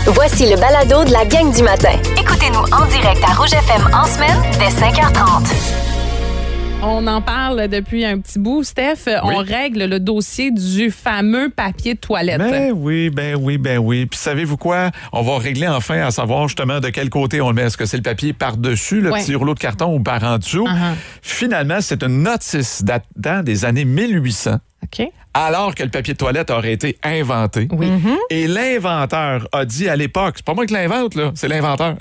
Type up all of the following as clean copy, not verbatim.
Voici le balado de la gang du matin. Écoutez-nous en direct à Rouge FM en semaine dès 5h30. On en parle depuis un petit bout, Steph. Oui. On règle le dossier du fameux papier de toilette. Ben oui. Puis savez-vous quoi? On va régler enfin à savoir justement de quel côté on le met. Est-ce que c'est le papier par-dessus, le petit rouleau de carton ou par en dessous? Finalement, c'est une notice datant des années 1800. OK. Alors que le papier de toilette aurait été inventé. Oui. Et l'inventeur a dit à l'époque, c'est pas moi qui l'invente, là, c'est l'inventeur.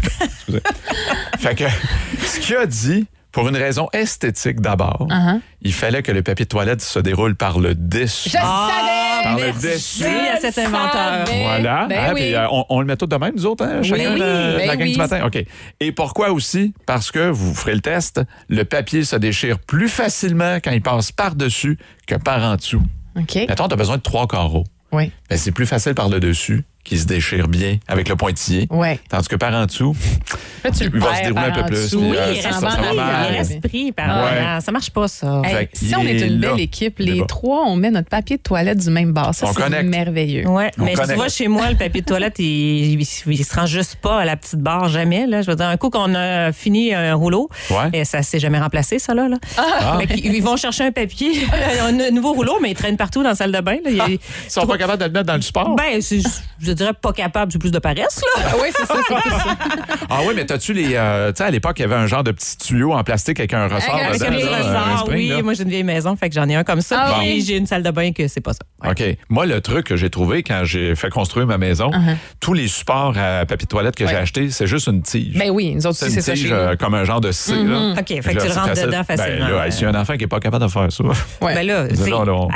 Fait que ce qu'il a dit, pour une raison esthétique d'abord, il fallait que le papier de toilette se déroule par le dessus. Je savais! Par le dessus. Merci à cet inventeur. Voilà. Ben oui. Puis, on le met tout de même, nous autres, hein, chacun la gang du matin. OK. Et pourquoi aussi? Parce que, vous ferez le test, le papier se déchire plus facilement quand il passe par-dessus que par en dessous. OK. Mettons, tu as besoin de 3 carreaux. Oui. Ben, c'est plus facile par le dessus qui se déchire bien avec le pointillé. Ouais. Tandis que par en dessous, là, tu le il va se dérouler un peu en plus. dessous. Puis, Oui, il ça reste va mal. il reste pris par Ça marche pas, ça. Hey, Fait que si on il est une là. belle équipe, Il est les bas. trois, on met notre papier de toilette du même bas. Ça, On c'est connecte. merveilleux. Ouais, On mais tu connecte. vois, chez moi, le papier de toilette, il se rend juste pas à la petite barre, jamais. Là. Je veux dire, un coup qu'on a fini un rouleau, et ça s'est jamais remplacé, ça, là. Fait qu'ils vont chercher un papier, un nouveau rouleau, mais ils traînent partout dans la salle de bain. Là. Ils sont pas capables de le mettre dans le support? Ben, je dirais pas capable, c'est plus de paresse, là. Oui, c'est ça, c'est plus ça. Ah oui, mais t'as-tu les... tu sais, à l'époque, il y avait un genre de petit tuyau en plastique avec un ressort Avec dedans. Avec un là, ressort, un spring, oui. là. Moi, j'ai une vieille maison, fait que j'en ai un comme ça. Ah Puis oui. j'ai une salle de bain que c'est pas ça. Ouais. OK. Moi, le truc que j'ai trouvé quand j'ai fait construire ma maison, tous les supports à papier de toilette que j'ai achetés, c'est juste une tige. Ben oui, nous autres aussi, c'est une ça tige chez nous. comme un genre de C. Là. OK, fait que tu le rentres dedans facilement. Ben là, s'il y a un enfant qui n'est pas capable de faire ça. Ouais. Ben là, tu sais, là,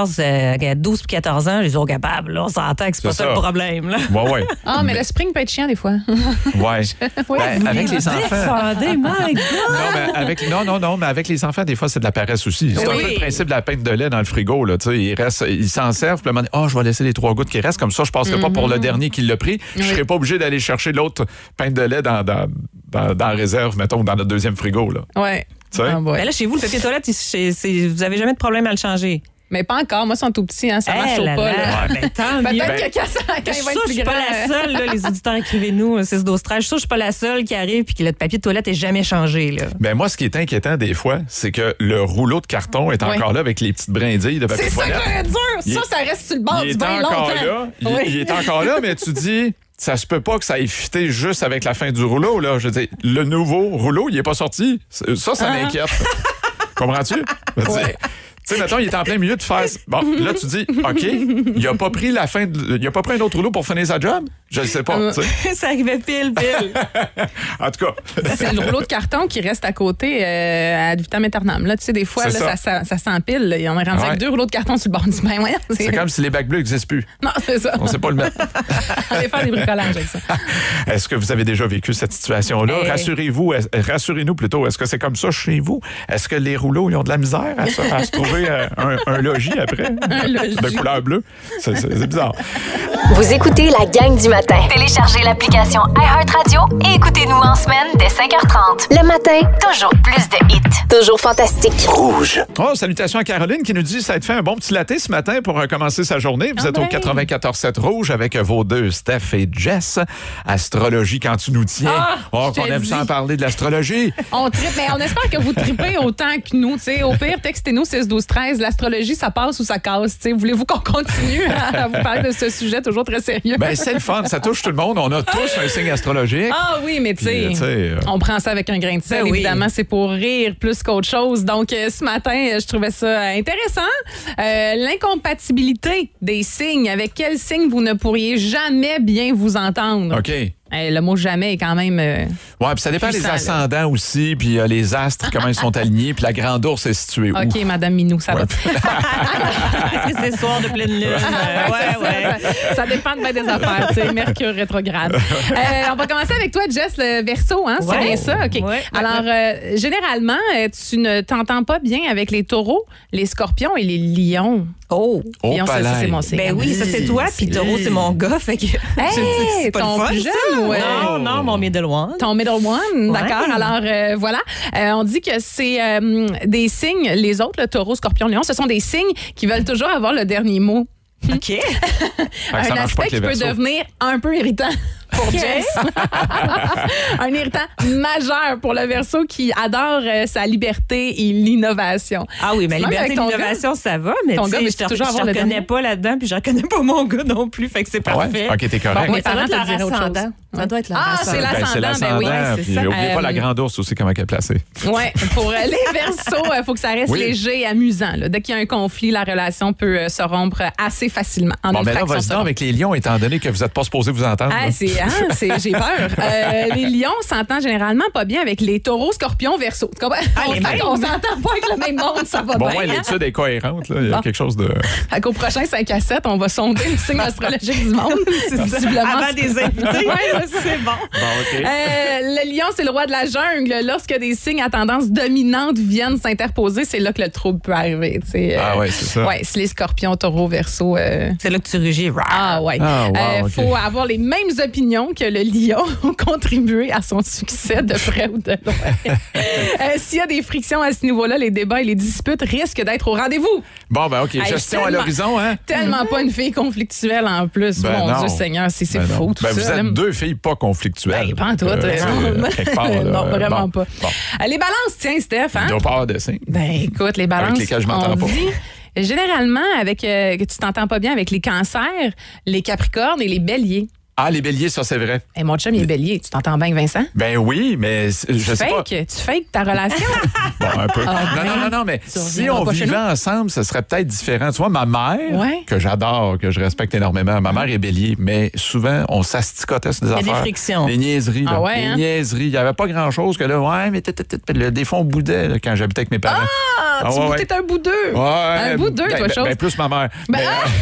à 12 puis 14 ans, ils sont capables. Là, on s'entend que c'est pas C'est ça le ça. problème. Là. Ouais. Ah, mais le spring peut être chiant des fois. Ouais. Oui, Ben, avec les enfants. Défendez, my God! Non, mais avec les enfants, des fois, c'est de la paresse aussi. C'est un peu le principe de la pinte de lait dans le frigo. Là, ils s'en servent, puis je vais laisser les 3 gouttes qui restent, comme ça, je passerai pas pour le dernier qui l'a pris. Je serai pas obligé d'aller chercher l'autre pinte de lait dans la réserve, mettons, dans notre deuxième frigo. Là. Ouais. Tu sais? Ah, ouais. Ben là, chez vous, le papier de toilette, vous avez jamais de problème à le changer. Mais pas encore. Moi, ils sont tout petits, hein, ça marche pas. Là. Ben, tant mieux. Peut-être que quand Je il suis va sûre être que je plus suis grand. pas la seule, là, les auditeurs, écrivez-nous 6-12-13. Je suis sûre que je suis pas la seule qui arrive et que le papier de toilette est jamais changé. Là. Ben moi, ce qui est inquiétant des fois, c'est que le rouleau de carton est encore là avec les petites brindilles de papier C'est de ça toilette. que j'aurais dur. Ça reste sur le bord Il du est bain encore longtemps. là. Oui. Il est encore là, mais tu dis, ça se peut pas que ça ait fité juste avec la fin du rouleau. Là. Je veux dire, le nouveau rouleau, il est pas sorti. Ça m'inquiète. Comprends-tu? Je veux dire, tu sais, mettons, il est en plein milieu de faire... Bon, là, tu dis, OK, il a pas pris il a pas pris un autre rouleau pour finir sa job? Je ne sais pas, tu sais. Ça arrivait pile. En tout cas... C'est le rouleau de carton qui reste à côté ad vitam aeternam. Là, tu sais, des fois, C'est là, ça s'empile. Là. On est rendu avec 2 rouleaux de carton sur le bord du bain. Ouais, C'est comme si les bacs bleus n'existent plus. Non, c'est ça. On sait pas le mettre. Allez faire des bricolages avec ça. Est-ce que vous avez déjà vécu cette situation-là? Rassurez-nous plutôt. Est-ce que c'est comme ça chez vous? Est-ce que les rouleaux, ils ont de la misère à se trouver un logis après? De couleur bleue? C'est bizarre. Vous écoutez la gang du matin. Téléchargez l'application iHeartRadio et écoutez-nous en semaine dès 5h30. Le matin, toujours plus de hits. Toujours fantastique. Rouge. Oh, salutations à Caroline qui nous dit ça a été fait un bon petit latte ce matin pour commencer sa journée. Vous êtes au 94.7 Rouge avec vos deux Steph et Jess. Astrologie quand tu nous tiens. Qu'on aime ça en parler de l'astrologie. On tripe, mais on espère que vous tripez autant que nous. T'sais. Au pire, textez-nous 6-12-13. L'astrologie, ça passe ou ça casse. T'sais. Voulez-vous qu'on continue à vous parler de ce sujet toujours très sérieux? Ben, c'est le fun. Ça touche tout le monde. On a tous un signe astrologique. Ah oui, mais tu Puis, sais, on prend ça avec un grain de sel. Ben oui. Évidemment, c'est pour rire plus qu'autre chose. Donc, ce matin, je trouvais ça intéressant. L'incompatibilité des signes. Avec quel signe vous ne pourriez jamais bien vous entendre? OK. Le mot jamais est quand même. Ouais, puis ça dépend des puissant, là. ascendants aussi, puis les astres, comment ils sont alignés, puis la grande ours est située où. OK, Madame Minou, ça va. Est-ce que c'est soir de pleine lune? Ça dépend de bien des affaires, tu sais, Mercure rétrograde. On va commencer avec toi, Jess, le Verseau, hein? C'est bien ça? OK. Ouais. Alors, généralement, tu ne t'entends pas bien avec les taureaux, les scorpions et les lions. Oh! Lion, ça, palais. c'est mon signe. Ben oui, ça c'est toi, puis Taureau, c'est mon gars. Fait que Hey, c'est pas ton le fun, plus ça. jeune, ouais. Non, mon middle one. Ton middle one, Ouais. d'accord. Alors, voilà. On dit que c'est des signes, les autres, le taureau, scorpion, lion, ce sont des signes qui veulent toujours avoir le dernier mot. OK. Un aspect qui peut devenir un peu irritant pour Jess. Un irritant majeur pour le Verseau qui adore sa liberté et l'innovation. Ah oui, mais liberté et l'innovation, ça va, mais tu sais, je ne reconnais pas là-dedans, puis je ne reconnais pas mon gars non plus, fait que c'est parfait. OK, t'es correct. Bon, ça doit être leur ascendant. Ça doit être leur ascendant. C'est l'ascendant, oui, c'est ça. N'oubliez pas la grande ours aussi, comment elle est placée. Oui, pour les Verseaux, il faut que ça reste léger et amusant. Là. Dès qu'il y a un conflit, la relation peut se rompre assez facilement. En bon, ben là, vas-y donc avec les lions, étant donné que vous n'êtes pas supposés vous entendre. J'ai peur. Les lions s'entendent généralement pas bien avec les taureaux, scorpions, verseaux. On s'entend pas avec le même monde, ça va bien. Bon, l'étude est cohérente. Là. Il y a quelque chose de... Au prochain 5 à 7, on va sonder le signe astrologique du monde. Avant des invités. C'est bon. OK. Le lion, c'est le roi de la jungle. Lorsque des signes à tendance dominante viennent s'interposer, c'est là que le trouble peut arriver. C'est ça. Oui, c'est les scorpions, taureaux, verseaux. C'est là que tu rugis. Faut avoir les mêmes opinions que le lion ont contribué à son succès de près ou de loin. S'il y a des frictions à ce niveau-là, les débats et les disputes risquent d'être au rendez-vous. Bon, ben OK, gestion à l'horizon, hein? Tellement pas une fille conflictuelle en plus. Mon Dieu Seigneur, c'est fou tout ça. Vous êtes deux filles pas conflictuelles. Pas en tout. Non, vraiment pas. Bon. Les balances, tiens, Steph. Il doit pas avoir de signe. Ben écoute, les balances, avec lesquelles je m'entends pas. Généralement, que tu t'entends pas bien avec les cancers, les capricornes et les béliers. Ah, les béliers, ça, c'est vrai. Hey, mon chum, il est bélier. Tu t'entends bien avec Vincent? Ben oui, mais je sais pas. Tu fakes ta relation? Bon, un peu. Non, mais si on vivait ensemble, ce serait peut-être différent. Tu vois, ma mère, que j'adore, que je respecte énormément, ma mère est bélier, mais souvent, on s'asticotait sur des affaires. Il y a des frictions. Des niaiseries. Des niaiseries. Il n'y avait pas grand-chose que là, mais des fois, on boudait là, quand j'habitais avec mes parents. Tu étais un boudeux. Un boudeux, toi, chose. Ben, plus ma mère. Mais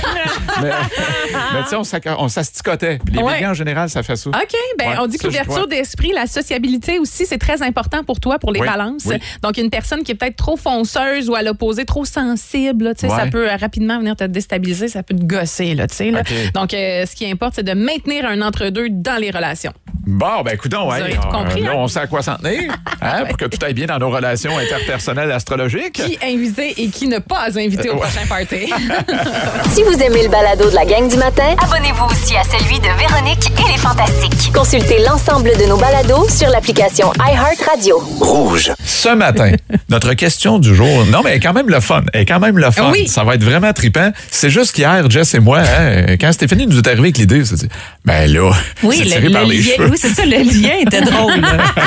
tu sais, on s'asticotait. Les béliers, en général, ça fait ça. OK. On dit que l'ouverture d'esprit, la sociabilité aussi, c'est très important pour toi, pour les balances. Oui. Donc, une personne qui est peut-être trop fonceuse ou à l'opposé, trop sensible, là, ça peut rapidement venir te déstabiliser, ça peut te gosser. Là, okay. Donc, ce qui importe, c'est de maintenir un entre-deux dans les relations. Bon, ben écoutons, vous avez tout compris, là, on sait à quoi s'en tenir pour que tout aille bien dans nos relations interpersonnelles astrologiques. Qui inviter et qui ne pas inviter au prochain party. Si vous aimez le balado de la gang du matin, abonnez-vous aussi à celui de Véronique et les Fantastiques. Consultez l'ensemble de nos balados sur l'application iHeartRadio. Rouge. Ce matin, notre question du jour, non, mais elle est quand même le fun. Oui. Ça va être vraiment trippant. C'est juste qu'hier, Jess et moi, quand Stéphanie nous est arrivée avec l'idée, c'est dit, ben là, c'est tiré par les cheveux. Oui, c'est ça, le lien était drôle.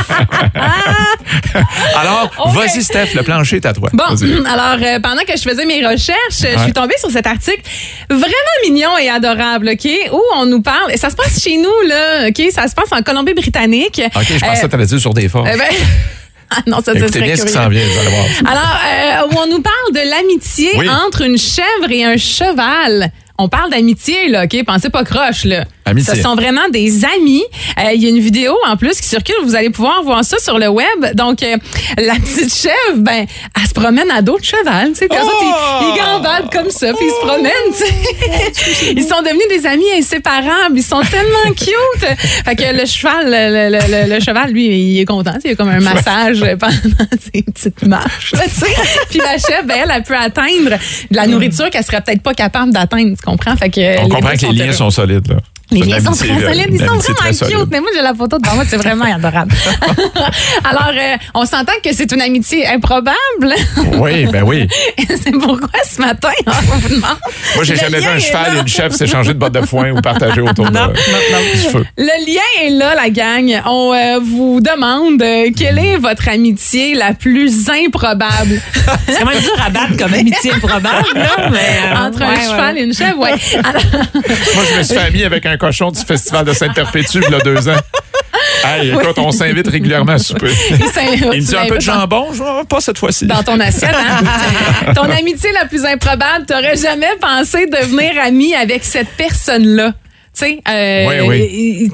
Alors, vas-y, Steph, le plancher est à toi. Bon, alors, pendant que je faisais mes recherches, je suis tombée sur cet article vraiment mignon et adorable, OK, où on nous parle, et ça se passe chez nous, là, OK, ça se passe en Colombie-Britannique. OK, je pensais que tu allais dire sur des forces. Non, ça écoutez bien ce qui s'en vient, vous allez voir. Alors, où on nous parle de l'amitié entre une chèvre et un cheval. On parle d'amitié, là, OK? Pensez pas croche, là. Amitié. Ce sont vraiment des amis. Il y a une vidéo, en plus, qui circule. Vous allez pouvoir voir ça sur le web. Donc, la petite chèvre, elle se promène à dos de cheval, tu sais. Puis ils gambadent comme ça, puis ils se promènent, tu sais. Ils sont devenus des amis inséparables. Ils sont tellement cute. Fait que le cheval, lui, il est content. Il y a comme un massage pendant ses petites marches, tu sais. Puis la chèvre, elle peut atteindre de la nourriture qu'elle serait peut-être pas capable d'atteindre, tu comprends? Fait que on comprend que les liens sont solides, là. Les liens sont très solides, ils sont vraiment cute. Mais moi, j'ai la photo devant moi, c'est vraiment adorable. Alors, on s'entend que c'est une amitié improbable. Oui, ben oui. C'est pourquoi ce matin, on vous demande. Moi, j'ai jamais vu un cheval et une chèvre s'échanger de bottes de foin ou partager autour du feu. Le lien est là, la gang. On vous demande quelle est votre amitié la plus improbable. C'est quand même dur à battre comme amitié improbable, là, mais, entre un cheval et une chèvre, oui. Moi, je me suis fait ami avec un cochon du Festival de Sainte-Perpétue il y a 2 ans. Hey, écoute, on s'invite régulièrement à souper. Il me dit un peu de jambon, pas cette fois-ci. Dans ton assiette, hein? Ton amitié la plus improbable, t'aurais jamais pensé devenir ami avec cette personne-là. sais. Oui.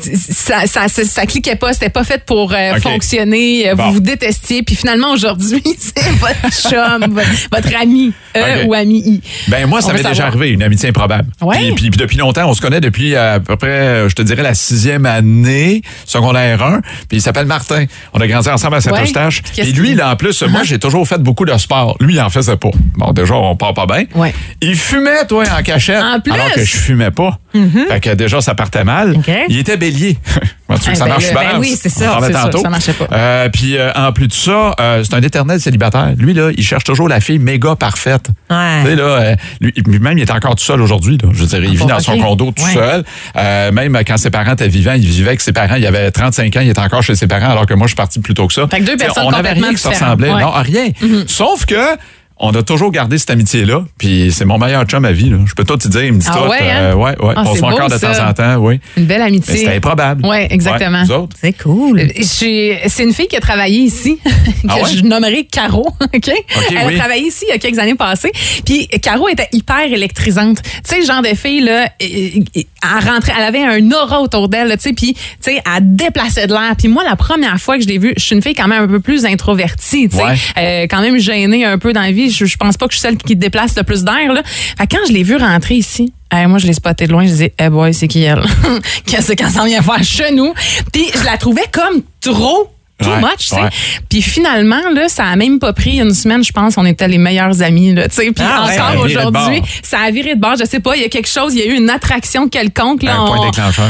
Ça cliquait pas, c'était pas fait pour fonctionner. Bon. Vous vous détestiez, puis finalement aujourd'hui, c'est votre chum, votre ami ou ami I. Ben moi, ça m'est déjà arrivé, une amitié improbable. Ouais. Puis depuis longtemps, on se connaît depuis à peu près, je te dirais, la 6e année, secondaire 1. Puis il s'appelle Martin. On a grandi ensemble à Saint-Eustache. Ouais. Et lui, là, en plus, moi, j'ai toujours fait beaucoup de sport. Lui, il en faisait pas. Bon, déjà, on part pas bien. Ouais. Il fumait, toi, en cachette. En plus. Alors que je fumais pas. Fait que déjà, ça partait mal. Okay. Il était bélier. Tu veux que ça marche pas? Oui, c'est ça. On parlait C'est tantôt. sûr, ça marchait pas. Puis en plus de ça, c'est un éternel célibataire. Lui, là, il cherche toujours la fille méga parfaite. Ouais. Tu sais, là, lui-même, il est encore tout seul aujourd'hui. Là. Je veux dire, il vit dans son condo tout seul. Même quand ses parents étaient vivants, il vivait avec ses parents. Il avait 35 ans, il était encore chez ses parents, alors que moi, je suis parti plus tôt que ça. Fait que deux personnes on n'avait rien qui se ressemblait. ouais. Non, rien. Sauf que on a toujours gardé cette amitié-là. Puis c'est mon meilleur chum à vie. Là. Je peux tout te dire, il me dit tout. Ouais, hein? Ouais. Ah, on se c'est voit beau, encore de ça. temps en temps, oui. Une belle amitié. Mais c'était improbable. Oui, exactement. Ouais, nous autres. C'est cool. C'est une fille qui a travaillé ici, que Ah ouais? je nommerai Caro. OK? Elle oui. a travaillé ici il y a quelques années passées. Puis Caro était hyper électrisante. Tu sais, le genre de fille, là, elle rentrait, elle avait un aura autour d'elle, là, tu sais, puis, tu sais, elle déplaçait de l'air. Puis moi, la première fois que je l'ai vue, je suis une fille quand même un peu plus introvertie, tu sais, quand même gênée un peu dans la vie. Je pense pas que je suis celle qui déplace le plus d'air, là. Fait que quand je l'ai vue rentrer ici, moi, je l'ai spoté de loin, je disais, hey boy, c'est qui elle? Qu'est-ce qu'elle s'en vient faire chez nous? Puis je la trouvais comme trop too much, tu sais. Puis finalement, là, ça a même pas pris une semaine, je pense, on était les meilleurs amis, là, tu sais. Puis encore aujourd'hui, ça a viré de bord. Je sais pas, il y a quelque chose, il y a eu une attraction quelconque, là. Un point déclencheur.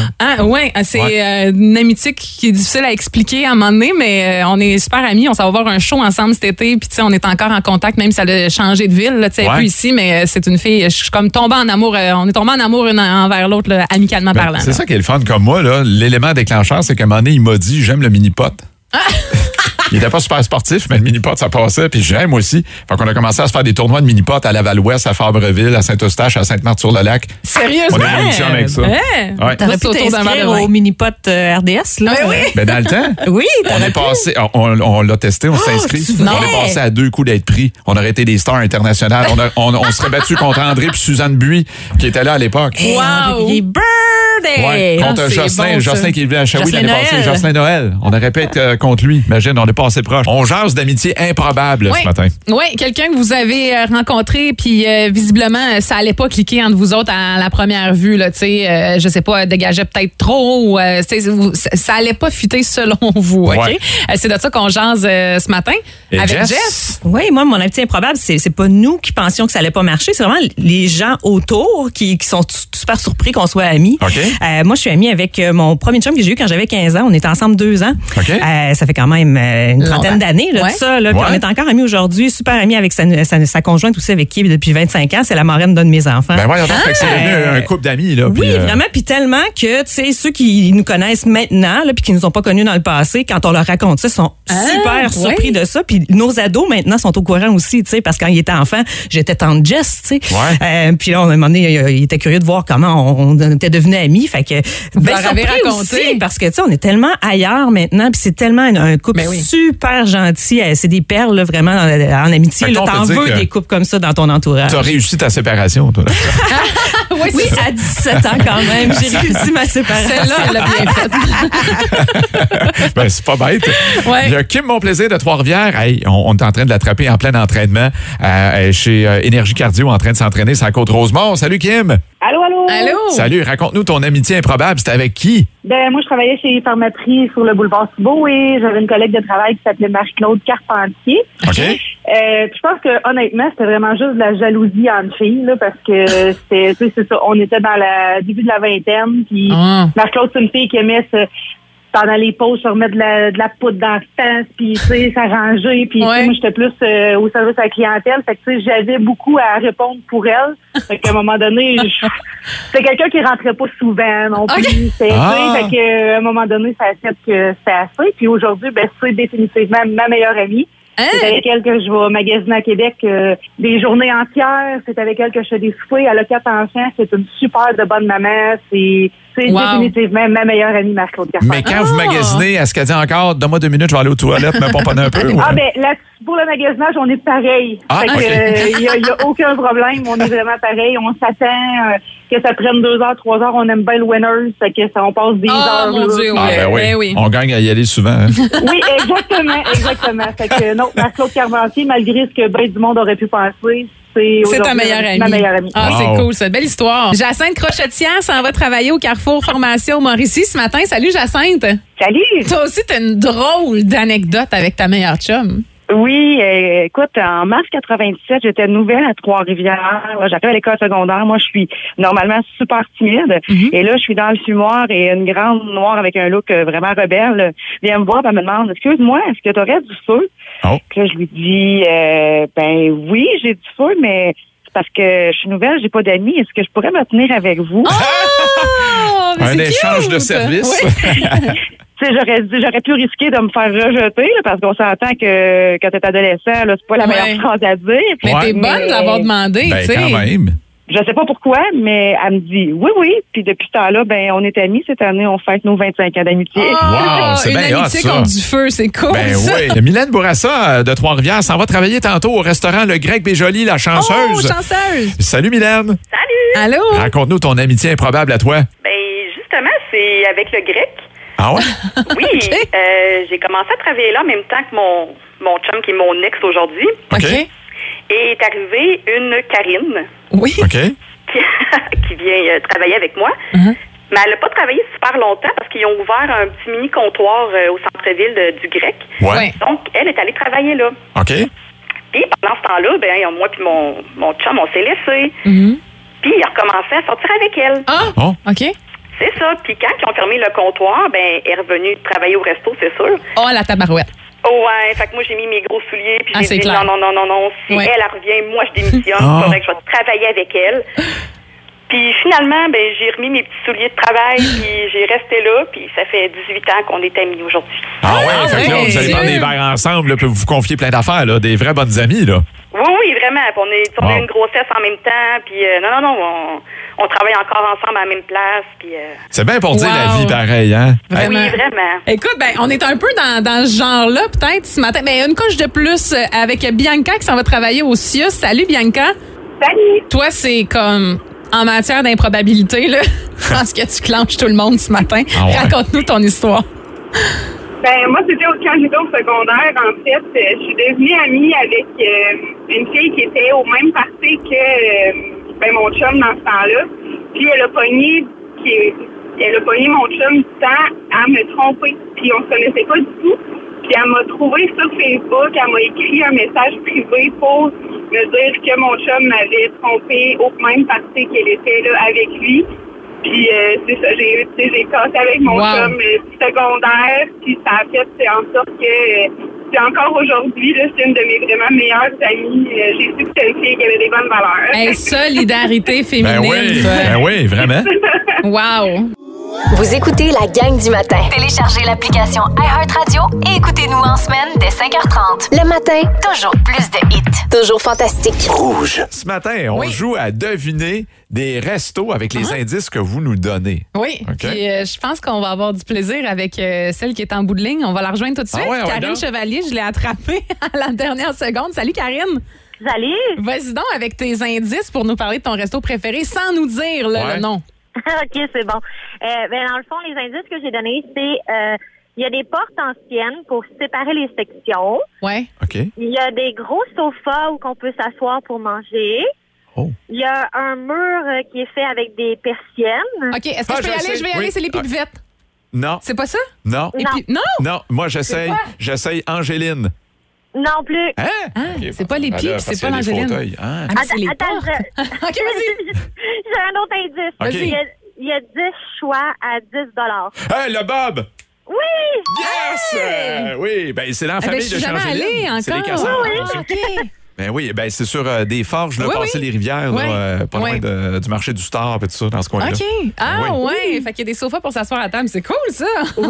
C'est une amitié qui est difficile à expliquer à un moment donné, mais on est super amis. On s'en va voir un show ensemble cet été, puis tu sais, on est encore en contact, même si ça a changé de ville, là, tu sais, plus ici, mais c'est une fille, je suis comme tombée en amour, on est tombés en amour une envers l'autre, là, amicalement parlant. C'est ça qui est le fun comme moi, là. L'élément déclencheur, c'est qu'à un moment donné, il m'a dit, j'aime le mini-pot. Il était pas super sportif, mais le mini-pot, ça passait, puis j'aime aussi. Fait qu'on a commencé à se faire des tournois de mini-pot à Laval-Ouest, à Fabreville, à Saint-Eustache, à Sainte-Marthe-sur-le-Lac. Sérieusement? On a eu une chum avec ça. Ouais. T'aurais pu t'inscrire au mini-pot RDS, là. Oui. Ben, dans le temps, Oui, on est passé, on l'a testé, on s'est inscrit. tu On venais. est passé à 2 coups d'être pris. On aurait été des stars internationales. On serait battu contre André puis Suzanne Buis, qui était là à l'époque. Wow! Birthday! Contre c'est Jocelyn, bon, ça. Jocelyn qui est venu à Shawi Jocelyn l'année passée, Noël. Jocelyn Noël. On aurait pu être contre lui. Imagine, on est passé proche. On jase d'amitié improbable ce matin. Oui, quelqu'un que vous avez rencontré, puis visiblement, ça allait pas cliquer entre vous autres à la première vue. Là, je sais pas, dégageait peut-être trop. Ça allait pas fitter selon vous. OK? Ouais. C'est de ça qu'on jase ce matin Et avec Jess? Jess. Oui, moi, mon amitié improbable, c'est pas nous qui pensions que ça allait pas marcher. C'est vraiment les gens autour qui sont super surpris qu'on soit amis. OK. Moi, je suis amie avec mon premier chum que j'ai eu quand j'avais 15 ans. On était ensemble 2 ans. OK. Ça fait quand même une trentaine d'années, là, Ouais. tout ça. Là. Puis on est encore amis aujourd'hui. Super amis avec sa conjointe aussi, avec qui depuis 25 ans. C'est la marraine d'un de mes enfants. Ben voyons donc, fait que c'est devenu un couple d'amis. Là, Oui, vraiment, puis tellement que, tu sais, ceux qui nous connaissent maintenant, là, puis qui nous ont pas connus dans le passé, quand on leur raconte ça, sont super surpris de ça. Puis nos ados, maintenant, sont au courant aussi, tu sais, parce que quand ils étaient enfants, j'étais tante Jess, tu sais. Ouais. Puis là, à un moment donné, il était curieux de voir comment on était devenus amis. Fait que, leur avez surpris raconté. aussi, parce que, tu sais, on est tellement ailleurs maintenant, puis c'est tellement un couple super gentil. C'est des perles, là, vraiment, en amitié. Fait que Là, on peut t'en dire veux que des couples comme ça dans ton entourage. T'as réussi ta séparation, toi. Là. Oui, à 17 ans quand même, j'ai réussi ma séparation. Celle-là, elle l'a bien faite. Ben, c'est pas bête. Ouais. Il y a Kim Monplaisir de Trois-Rivières. Hey, on est en train de l'attraper en plein entraînement chez Énergie Cardio, en train de s'entraîner sur la Côte-Rosemont. Salut, Kim. Allô, allô? Allô? Salut, raconte-nous ton amitié improbable. C'était avec qui? Ben, moi, je travaillais chez Pharmaprix sur le boulevard Thibault et j'avais une collègue de travail qui s'appelait Marie-Claude Carpentier. OK. Puis je pense que, honnêtement, c'était vraiment juste de la jalousie entre filles, là, parce que c'était, tu sais, c'est ça, on était dans le début de la vingtaine, puis Marie-Claude, c'est une fille qui aimait pendant les pauses, se remettre de la poudre dans le face, puis, tu sais, s'arranger, puis, tu sais, moi, j'étais plus au service à la clientèle, fait que, tu sais, j'avais beaucoup à répondre pour elle. Fait qu'à un moment donné, c'était quelqu'un qui rentrait pas souvent non plus. Tu sais, fait que, à un moment donné, ça a fait que c'était assez. Puis aujourd'hui, ben, c'est définitivement ma meilleure amie. C'est avec elle que je vais magasiner à Québec des journées entières. C'est avec elle que je fais des soupers. Elle a 4 enfants. C'est une super de bonne maman. C'est définitivement ma meilleure amie, Marie-Claude Carpentier. Mais quand vous magasinez, est-ce qu'elle dit encore, donne-moi 2 minutes, je vais aller aux toilettes, me pomponner un peu? Ouais. Ah, ben, là, pour le magasinage, on est pareil. Ah, fait que, y a aucun problème. On est vraiment pareil. On s'attend. que ça prenne 2 heures, 3 heures, on aime bien le Winners, fait que ça, on passe des heures. Mon Dieu, oui. On gagne à y aller souvent. Hein? Oui, exactement. Fait que non, Marc-Claude Carpentier, malgré ce que ben du monde aurait pu penser, c'est ta meilleure amie. Ma meilleure amie. Ah, c'est cool, c'est belle histoire. Jacinthe Crochetière s'en va travailler au Carrefour Formation Mauricie ce matin. Salut, Jacinthe. Salut. Toi aussi, t'as une drôle d'anecdote avec ta meilleure chum. Oui, écoute, en mars 97, j'étais nouvelle à Trois-Rivières. J'arrive à l'école secondaire. Moi, je suis normalement super timide. Et là, je suis dans le fumoir et une grande noire avec un look vraiment rebelle vient me voir et me demande, excuse-moi, est-ce que tu aurais du feu? Oh. Puis là, je lui dis, ben oui, j'ai du feu, mais c'est parce que je suis nouvelle, j'ai pas d'amis. Est-ce que je pourrais me tenir avec vous? Oh, un échange de services. Oui. J'aurais pu risquer de me faire rejeter, là, parce qu'on s'entend que quand t'es adolescent, là, c'est pas la meilleure phrase à dire. Mais t'es bonne de l'avoir demandé, ben, tu sais. quand même. Je sais pas pourquoi, mais elle me dit oui. Puis depuis ce temps-là, ben on est amis. Cette année, on fête nos 25 ans d'amitié. Wow, c'est bien hot, amitié ça. contre du feu, c'est cool. Ben ça. oui. Mylène Bourassa de Trois-Rivières s'en va travailler tantôt au restaurant Le Grec Béjoli, la chanceuse. Oh, chanceuse. Salut Mylène. Salut. Allô? Raconte-nous ton amitié improbable à toi. Ben justement, c'est avec le grec. Ah ouais? Oui, j'ai commencé à travailler là en même temps que mon chum qui est mon ex aujourd'hui. OK. Et est arrivée une Karine. Oui. OK. Qui vient travailler avec moi. Mais elle n'a pas travaillé super longtemps parce qu'ils ont ouvert un petit mini-comptoir au centre-ville du Grec. Ouais. Donc, elle est allée travailler là. OK. Puis pendant ce temps-là, ben moi puis mon chum, on s'est laissés. Puis il a recommencé à sortir avec elle. Ah! Oh. OK. C'est ça. Puis quand ils ont fermé le comptoir, ben elle est revenue travailler au resto, c'est sûr. Oh, la tabarouette. Ouais, fait que moi, j'ai mis mes gros souliers, puis j'ai dit clair. non. Si elle revient, moi, je démissionne. Il faudrait que je vais travailler avec elle. Puis finalement, ben j'ai remis mes petits souliers de travail, puis j'ai resté là, puis ça fait 18 ans qu'on est amis aujourd'hui. Ah ouais, fait que là, vous allez prendre des verres ensemble, là, puis vous confier plein d'affaires, là, des vraies bonnes amies, là. Oui, vraiment. Puis on a une grossesse en même temps, puis on travaille encore ensemble à la même place, puis... C'est bien pour dire la vie pareil, hein? Vraiment. Oui, vraiment. Écoute, ben, on est un peu dans ce genre-là, peut-être, ce matin. Mais une couche de plus avec Bianca qui s'en va travailler au CIUS. Salut, Bianca. Salut. Toi, c'est comme... En matière d'improbabilité, là, je pense que tu clenches tout le monde ce matin. Ah ouais. Raconte-nous ton histoire. Ben moi, c'était quand j'étais au secondaire. En fait, je suis devenue amie avec une fille qui était au même parti que mon chum dans ce temps-là. Puis elle a pogné mon chum du temps à me tromper. Puis on se connaissait pas du tout. Puis elle m'a trouvé sur Facebook, elle m'a écrit un message privé pour me dire que mon chum m'avait trompé au même parti qu'elle était là avec lui. Puis c'est ça, j'ai cassé avec mon chum secondaire, puis ça a fait en sorte que c'est encore aujourd'hui, là, c'est une de mes vraiment meilleures amies. J'ai su que c'était une fille qui avait des bonnes valeurs. Hey, solidarité féminine. Ben oui, vraiment. Wow. Vous écoutez la gang du matin. Téléchargez l'application iHeartRadio et écoutez-nous en semaine dès 5h30. Le matin, toujours plus de hits. Toujours fantastique. Rouge. Ce matin, on joue à deviner des restos avec les indices que vous nous donnez. Oui. Okay. Puis je pense qu'on va avoir du plaisir avec celle qui est en bout de ligne. On va la rejoindre tout de suite. Karine Chevalier, je l'ai attrapée à la dernière seconde. Salut, Karine. Salut. Vas-y donc avec tes indices pour nous parler de ton resto préféré sans nous dire le nom. OK, c'est bon. Dans le fond, les indices que j'ai donnés, c'est il y a des portes anciennes pour séparer les sections. Ouais. OK. Il y a des gros sofas où on peut s'asseoir pour manger. Oh. Il y a un mur qui est fait avec des persiennes. OK, est-ce que je peux y aller? Je vais y aller, c'est les pipettes. Non. C'est pas ça? Non. Non, moi, j'essaye Angéline. Non plus. Hein? Okay, c'est pas les pipes, c'est pas l'Angéline. C'est les portes. OK, vas-y. J'ai un autre indice. Okay. Il y a 10 choix à 10 $. Hey, le Bob! Oui! Yes! Oui, ben c'est dans la famille je de suis jamais Angéline. allée encore. C'est les Cassandres. Oui, OK. Ben oui, ben c'est sur des forges, là, passer les rivières, là, pas loin du marché du Star, et tout ça, dans ce coin-là. OK. Ah ouais, fait qu'il y a des sofas pour s'asseoir à table. C'est cool, ça.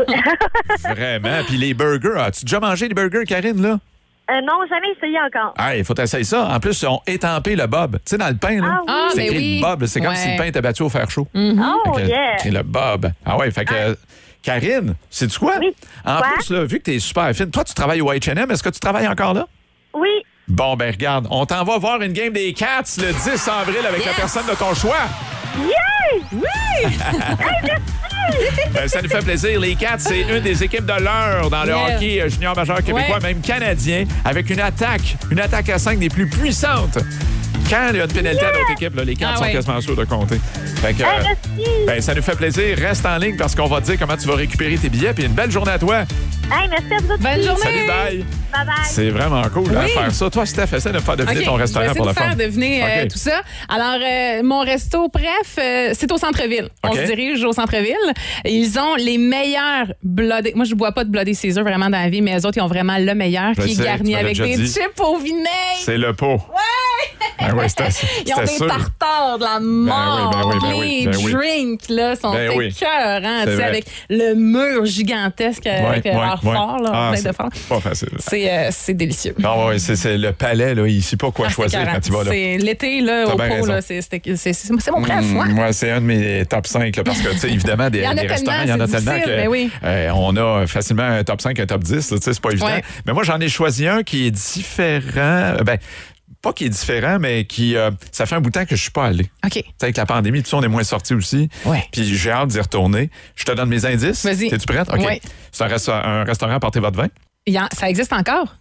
Vraiment. Puis les burgers, as-tu déjà mangé des burgers, Karine, là? Non, jamais essayé encore. Ah, il faut essayer ça. En plus, ils ont étampé le Bob. Tu sais, dans le pain, là. C'est écrit le Bob. C'est comme si le pain était battu au fer chaud. Oh, yeah. C'est le Bob. Ah ouais, fait que... Karine, sais-tu quoi? Oui. En plus, là, vu que tu es super fine, toi, tu travailles au H&M. Est-ce que tu travailles encore là? Oui. Bon, ben regarde, on t'en va voir une game des Cats le 10 avril avec la personne de ton choix. Yeah! Ben, ça nous fait plaisir. Les Cats, c'est une des équipes de l'heure dans le hockey junior majeur québécois, même canadien, avec une attaque à 5 des plus puissantes. Quand il y a une pénalité à notre équipe, là, les Cats sont quasiment sûrs de compter. Fait que, ben, ça nous fait plaisir. Reste en ligne parce qu'on va te dire comment tu vas récupérer tes billets. Puis une belle journée à toi. Hey, merci à vous autres. Bonne journée. Salut, bye. Bye-bye. C'est vraiment cool de faire ça. Toi, Steph, essaie de me faire deviner ton restaurant pour la femme. Je vais essayer de faire deviner tout ça. Alors, mon resto, c'est au centre-ville. On se dirige au centre-ville. Ils ont les meilleurs bloodés. Moi, je ne bois pas de bloodé Caesar vraiment dans la vie, mais eux autres, ils ont vraiment le meilleur qui est garni avec des chips au vinaigre. C'est le pot. Ben oui, ils ont des tartares de la mort. Les drinks là, sont écœurants. Avec le mur gigantesque avec leur fort. Là, plein de fort. Pas facile. C'est délicieux. Non, c'est le palais. Là, il ne sait pas quoi choisir quand il va là. C'est l'été là, au pot. Là, c'est mon préf. Moi, c'est un de mes top 5. Là, parce que, évidemment, des restaurants, il y en a tellement qu'on a facilement un top 5, un top 10. C'est pas évident. Mais moi, j'en ai choisi un qui est différent. Pas qui est différent, mais qui ça fait un bout de temps que je suis pas allé. OK. Avec la pandémie, tout ça, on est moins sortis aussi. Puis j'ai hâte d'y retourner. Je te donne mes indices. Vas-y. Es-tu prête? OK. Oui. C'est un restaurant à porter votre vin. Ça existe encore?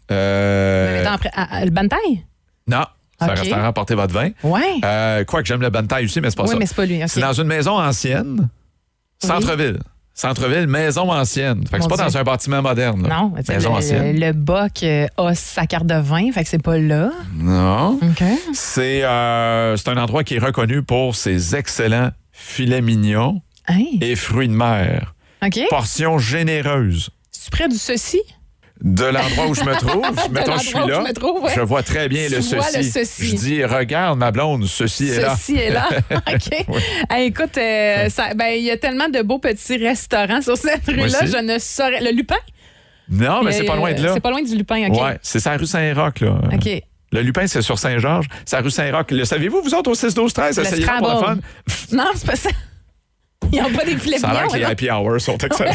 Le Bantaille? Non. C'est un restaurant à porter votre vin. Oui. Quoique j'aime le Bantaille aussi, mais c'est pas ça. Oui, mais c'est pas lui. Okay. C'est dans une maison ancienne, centre-ville. Centre-ville, maison ancienne. Fait que c'est pas dans un bâtiment moderne. Là. Non, maison ancienne. Le Boc a sa carte de vin, fait que c'est pas là. Non. OK. C'est un endroit qui est reconnu pour ses excellents filets mignons et fruits de mer. OK. Portion généreuse. C'est près du ceci? De l'endroit où je me trouve, mettons je suis là, je vois très bien le ceci. Je dis, regarde ma blonde, ceci est là. Ceci est là, OK. Oui. Écoute, il y a tellement de beaux petits restaurants sur cette rue-là, je ne saurais... Le Lupin? Non, mais c'est pas loin de là. C'est pas loin du Lupin, OK. Oui, c'est sa rue Saint-Roch, là. OK. Le Lupin, c'est sur Saint-Georges. C'est la rue Saint-Roch. Le savez-vous, vous autres, au 6-12-13, essayez pour le fun? Non, c'est pas ça. Ils n'ont pas des filets ça a l'air que les happy hours sont excellents.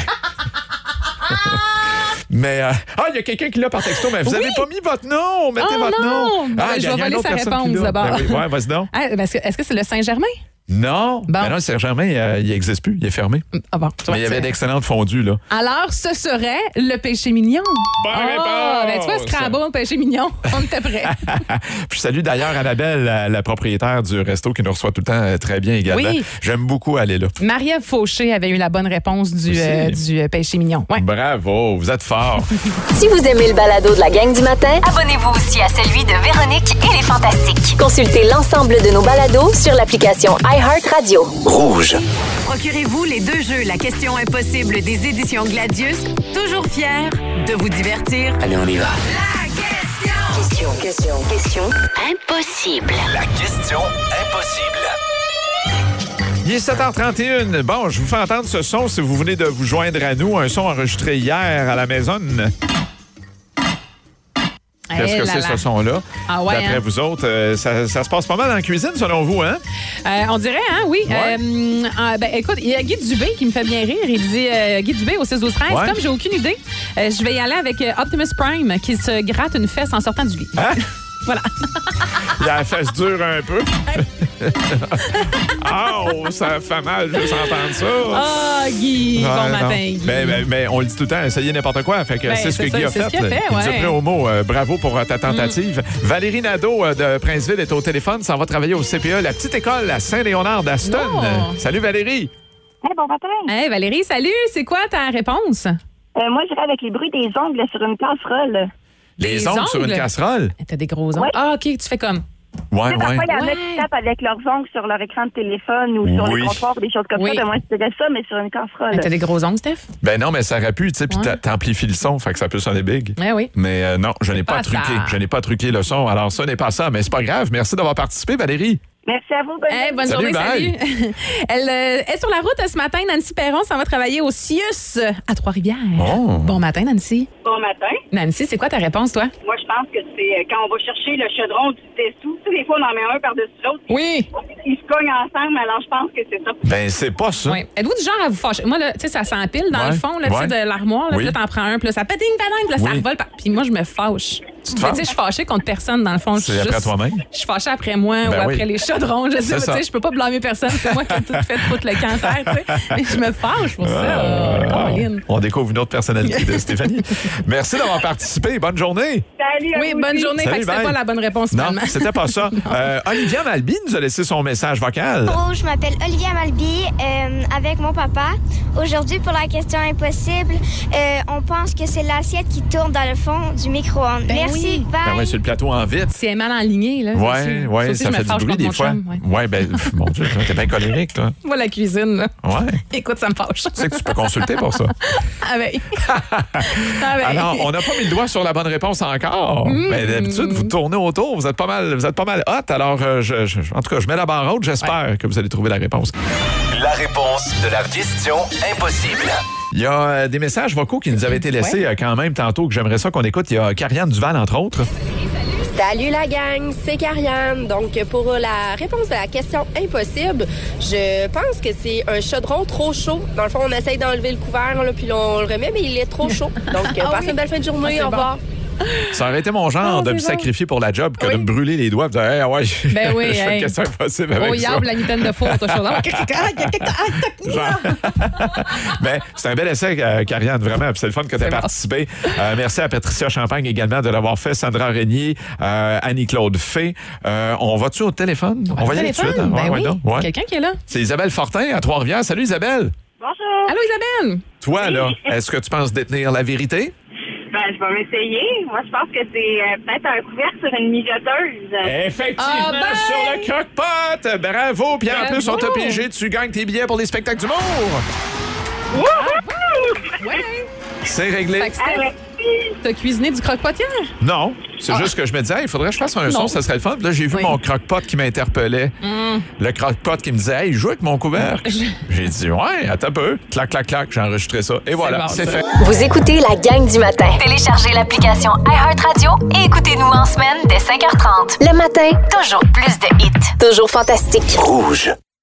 Mais, il y a quelqu'un qui l'a par texto, mais vous n'avez pas mis votre nom. Mettez votre nom. Je vais voler sa réponse d'abord. Vas-y donc. Est-ce que c'est le Saint-Germain? Non. Bon. Ben non, Saint-Germain, il n'existe plus. Il est fermé. Ah bon. Mais il y avait d'excellentes fondues, là. Alors, ce serait le péché mignon. Bonne réponse! Tu vois, Scrabble, péché mignon, on était prêts. Puis je salue d'ailleurs Annabelle, la propriétaire du resto, qui nous reçoit tout le temps très bien également. Oui. J'aime beaucoup aller là. Marie-Ève Fauché avait eu la bonne réponse du péché mignon. Ouais. Bravo, vous êtes fort. Si vous aimez le balado de la gang du matin, abonnez-vous aussi à celui de Véronique et les Fantastiques. Consultez l'ensemble de nos balados sur l'application iHeartRadio. Rouge. Procurez-vous les 2 jeux La question impossible des éditions Gladius. Toujours fiers de vous divertir. Allez, on y va. La question impossible. La question impossible. Il est 7h31. Bon, je vous fais entendre ce son si vous venez de vous joindre à nous. Un son enregistré hier à la maison. Qu'est-ce que c'est ce son-là? D'après vous autres, ça se passe pas mal dans la cuisine, selon vous, hein? On dirait, hein, oui. Ouais. Écoute, il y a Guy Dubé qui me fait bien rire. Il dit, Guy Dubé au 6-12-13, comme j'ai aucune idée, je vais y aller avec Optimus Prime qui se gratte une fesse en sortant du lit. Hein? Voilà. La fesse dure un peu. Oh, ça fait mal juste entendre ça. Guy, bon matin, Guy. Mais on le dit tout le temps, essayez n'importe quoi. Fait que c'est ce que Guy a fait. Il nous a pris au mot. Bravo pour ta tentative. Valérie Nadeau de Princeville est au téléphone. Ça va travailler au CPE, la petite école à Saint-Léonard d'Aston. Salut Valérie. Bon matin. Hey, Valérie, salut. C'est quoi ta réponse? Moi, j'irais avec les bruits des ongles sur une casserole. Les ongles sur une casserole? T'as des gros ongles. OK, tu fais comme... Parfois, il y en a qui tapent avec leurs ongles sur leur écran de téléphone ou sur le comptoir ou des choses comme ça. Moi, je dirais ça, mais sur une casserole. T'as des gros ongles, Steph? Ben non, mais ça aurait pu, tu sais, puis t'amplifies le son, fait que ça peut sonner big. Oui. Mais non, je n'ai pas truqué. Je n'ai pas truqué le son, alors ça n'est pas ça, mais c'est pas grave. Merci d'avoir participé, Valérie. Merci à vous. Bonne journée, salut. Elle est sur la route ce matin. Nancy Perron s'en va travailler au CIUS à Trois-Rivières. Bon matin, Nancy. Bon matin. Nancy, c'est quoi ta réponse, toi? Moi, je pense que c'est quand on va chercher le chaudron du dessous. Tu sais, des fois, on en met un par-dessus l'autre. Oui. Ils se cognent ensemble, alors je pense que c'est ça. Ben, c'est pas ça. Oui. Êtes-vous du genre à vous fâcher? Moi, tu sais, ça s'empile dans le fond là, de l'armoire. Là, puis là, t'en prends un, puis là, ça pétine, puis là, ça revole. Puis moi, je me fâche. Tu te Mais tu sais, je suis fâchée contre personne, dans le fond. C'est après toi-même? Je suis fâchée après moi ou après les chaudrons. Je sais, tu sais, je peux pas blâmer personne. C'est moi qui ai tout fait foutre le camp à terre, tu sais. Mais je me fâche pour ça. Caroline. On découvre une autre personnalité de Stéphanie. Merci d'avoir participé. Bonne journée. Salut. Oui, bonne journée. Fait que c'était pas la bonne réponse, finalement. Non, c'était pas ça. Olivia Malby nous a laissé son message vocal. Bonjour, je m'appelle Olivia Malby avec mon papa. Aujourd'hui, pour la question impossible, on pense que c'est l'assiette qui tourne dans le fond du micro-ondes. Merci, bye. Ben oui, sur le plateau en vite. Si elle est mal enlignée, là. Oui, ça fait du bruit des fois. Oui, ben, mon Dieu, t'es bien colérique, toi. Moi, la cuisine, là. Ouais. Écoute, ça me fâche. Tu sais que tu peux consulter pour ça. Ah ben. Alors, on n'a pas mis le doigt sur la bonne réponse encore. Mais d'habitude, vous tournez autour, vous êtes pas mal hot. Alors, en tout cas, je mets la barre haute. J'espère que vous allez trouver la réponse. La réponse de la question impossible. Il y a des messages vocaux qui nous avaient été laissés quand même tantôt que j'aimerais ça qu'on écoute. Il y a Karianne Duval, entre autres. Salut la gang, c'est Karianne. Donc, pour la réponse à la question impossible, je pense que c'est un chaudron trop chaud. Dans le fond, on essaye d'enlever le couvert, là, puis on le remet, mais il est trop chaud. Donc, passez une belle fin de journée. Au revoir. Ça aurait été mon genre de me sacrifier pour la job que de me brûler les doigts et de dire, hey, ouais, je fais une question impossible avec ça. La mitaine de faux, ton chaudron. Mais c'est un bel essai, Karianne, vraiment. C'est le fun que tu aies participé. Merci à Patricia Champagne également de l'avoir fait, Sandra Régnier, Annie-Claude Fay. On va-tu au téléphone? On va y aller tout de suite. Ben oui. Quelqu'un qui est là. C'est Isabelle Fortin à Trois-Rivières. Salut Isabelle. Bonjour. Allô Isabelle. Toi, là, est-ce que tu penses détenir la vérité? Ben, je vais m'essayer. Moi, je pense que c'est peut-être un couvercle sur une mijoteuse. Effectivement, sur le croque-pot. Bravo. Puis en plus, on t'a pigé. Tu gagnes tes billets pour les spectacles d'humour. C'est réglé. T'as cuisiné du croque-pot hier? Non. C'est juste que je me disais, il faudrait que je fasse un son, ça serait le fun. Puis là, j'ai vu mon croque-pot qui m'interpellait. Le croque-pot qui me disait, hey, joue avec mon couvercle. J'ai dit, ouais, attends un peu. Clac, clac, clac. J'ai enregistré ça. Et voilà, c'est fait. Vous écoutez la gang du matin. Téléchargez l'application iHeartRadio et écoutez-nous en semaine dès 5h30. Le matin, toujours plus de hits. Toujours fantastique. Rouge.